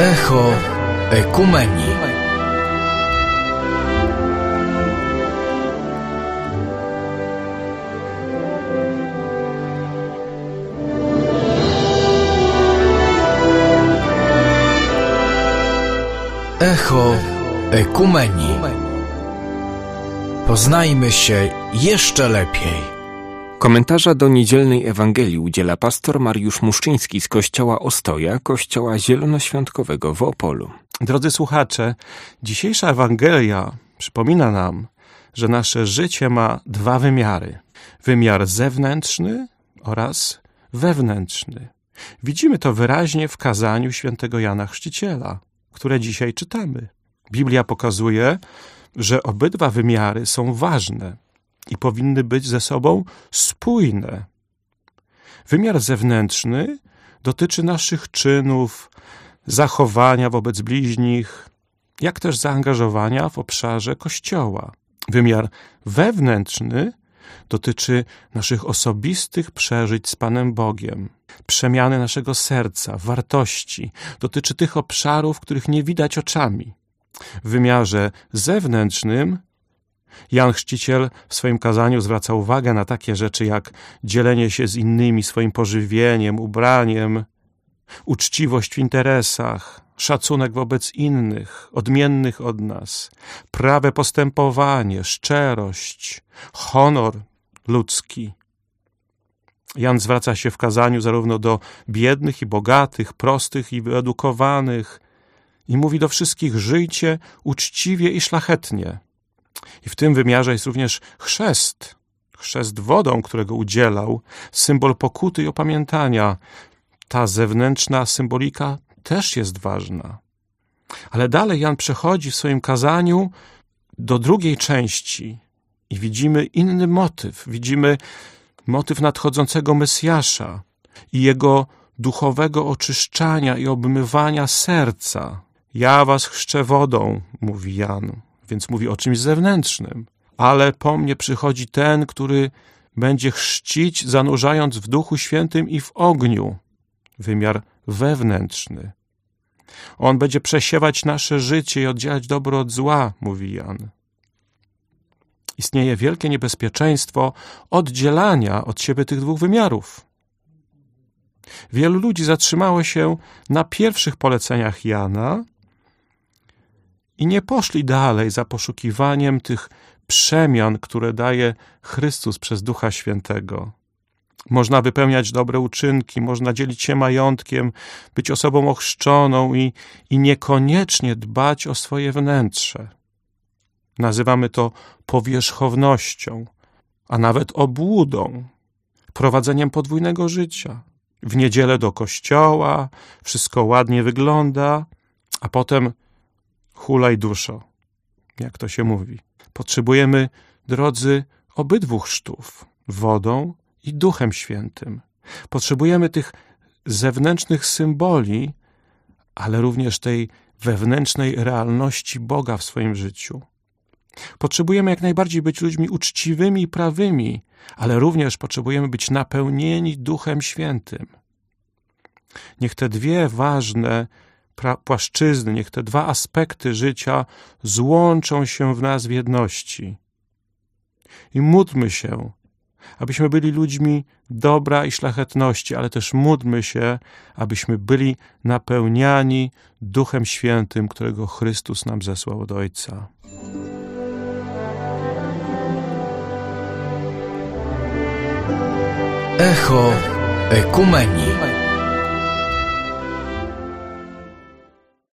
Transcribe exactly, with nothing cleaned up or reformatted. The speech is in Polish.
Echo Ekumenii. Echo Ekumenii. Poznajmy się jeszcze lepiej. Komentarza do niedzielnej Ewangelii udziela pastor Mariusz Muszczyński z Kościoła Ostoja, Kościoła Zielonoświątkowego w Opolu. Drodzy słuchacze, dzisiejsza Ewangelia przypomina nam, że nasze życie ma dwa wymiary. Wymiar zewnętrzny oraz wewnętrzny. Widzimy to wyraźnie w kazaniu świętego Jana Chrzciciela, które dzisiaj czytamy. Biblia pokazuje, że obydwa wymiary są ważne i powinny być ze sobą spójne. Wymiar zewnętrzny dotyczy naszych czynów, zachowania wobec bliźnich, jak też zaangażowania w obszarze Kościoła. Wymiar wewnętrzny dotyczy naszych osobistych przeżyć z Panem Bogiem, przemiany naszego serca, wartości. Dotyczy tych obszarów, których nie widać oczami. W wymiarze zewnętrznym Jan Chrzciciel w swoim kazaniu zwraca uwagę na takie rzeczy jak dzielenie się z innymi swoim pożywieniem, ubraniem, uczciwość w interesach, szacunek wobec innych, odmiennych od nas, prawe postępowanie, szczerość, honor ludzki. Jan zwraca się w kazaniu zarówno do biednych i bogatych, prostych i wyedukowanych i mówi do wszystkich: żyjcie uczciwie i szlachetnie. I w tym wymiarze jest również chrzest, chrzest wodą, którego udzielał, symbol pokuty i opamiętania. Ta zewnętrzna symbolika też jest ważna. Ale dalej Jan przechodzi w swoim kazaniu do drugiej części i widzimy inny motyw. Widzimy motyw nadchodzącego Mesjasza i jego duchowego oczyszczania i obmywania serca. Ja was chrzczę wodą, mówi Jan, więc mówi o czymś zewnętrznym. Ale po mnie przychodzi ten, który będzie chrzcić, zanurzając w Duchu Świętym i w ogniu. Wymiar wewnętrzny. On będzie przesiewać nasze życie i oddzielać dobro od zła, mówi Jan. Istnieje wielkie niebezpieczeństwo oddzielania od siebie tych dwóch wymiarów. Wielu ludzi zatrzymało się na pierwszych poleceniach Jana i nie poszli dalej za poszukiwaniem tych przemian, które daje Chrystus przez Ducha Świętego. Można wypełniać dobre uczynki, można dzielić się majątkiem, być osobą ochrzczoną i, i niekoniecznie dbać o swoje wnętrze. Nazywamy to powierzchownością, a nawet obłudą, prowadzeniem podwójnego życia. W niedzielę do kościoła, wszystko ładnie wygląda, a potem hulaj duszo, jak to się mówi. Potrzebujemy, drodzy, obydwu chrztów, wodą i Duchem Świętym. Potrzebujemy tych zewnętrznych symboli, ale również tej wewnętrznej realności Boga w swoim życiu. Potrzebujemy jak najbardziej być ludźmi uczciwymi i prawymi, ale również potrzebujemy być napełnieni Duchem Świętym. Niech te dwie ważne pra- płaszczyzny, niech te dwa aspekty życia złączą się w nas w jedności. I módlmy się, abyśmy byli ludźmi dobra i szlachetności, ale też módlmy się, abyśmy byli napełniani Duchem Świętym, którego Chrystus nam zesłał od Ojca. Echo Ekumenii.